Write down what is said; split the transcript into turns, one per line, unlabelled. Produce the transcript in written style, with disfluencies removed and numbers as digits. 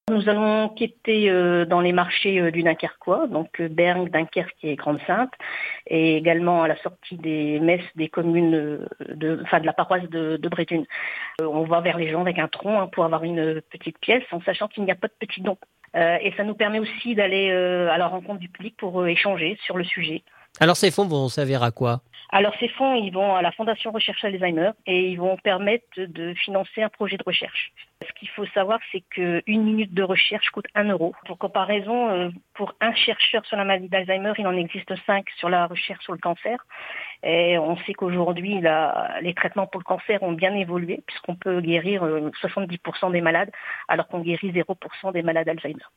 Nous allons quêter dans les marchés du Dunkerquois, donc Berne, Dunkerque et Grande-Synthe, et également à la sortie des messes des communes de la paroisse de Bréthune. On va vers les gens avec un tronc pour avoir une petite pièce, en sachant qu'il n'y a pas de petits dons. Et ça nous permet aussi d'aller à la rencontre du public pour échanger sur le sujet.
Alors ces fonds vont servir à quoi?
Alors ces fonds, ils vont à la Fondation Recherche Alzheimer et ils vont permettre de financer un projet de recherche. Ce qu'il faut savoir, c'est qu'une minute de recherche coûte 1 euro. Pour comparaison, pour un chercheur sur la maladie d'Alzheimer, il en existe 5 sur la recherche sur le cancer. Et on sait qu'aujourd'hui, les traitements pour le cancer ont bien évolué puisqu'on peut guérir 70% des malades alors qu'on guérit 0% des malades Alzheimer.